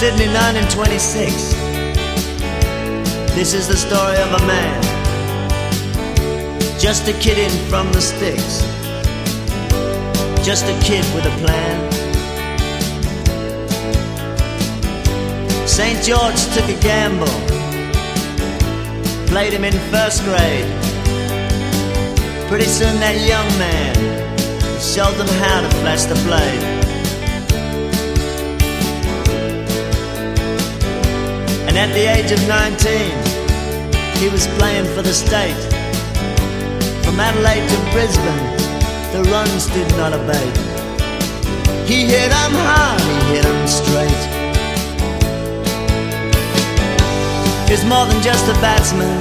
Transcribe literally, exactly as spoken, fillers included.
Sydney, nineteen twenty-six. This is the story of a man, just a kid in from the sticks, just a kid with a plan. Saint George took a gamble, played him in first grade. Pretty soon that young man showed them how to flash the blade. And at the age of nineteen, he was playing for the state. From Adelaide to Brisbane, the runs did not abate. He hit 'em hard, he hit 'em straight. He was more than just a batsman,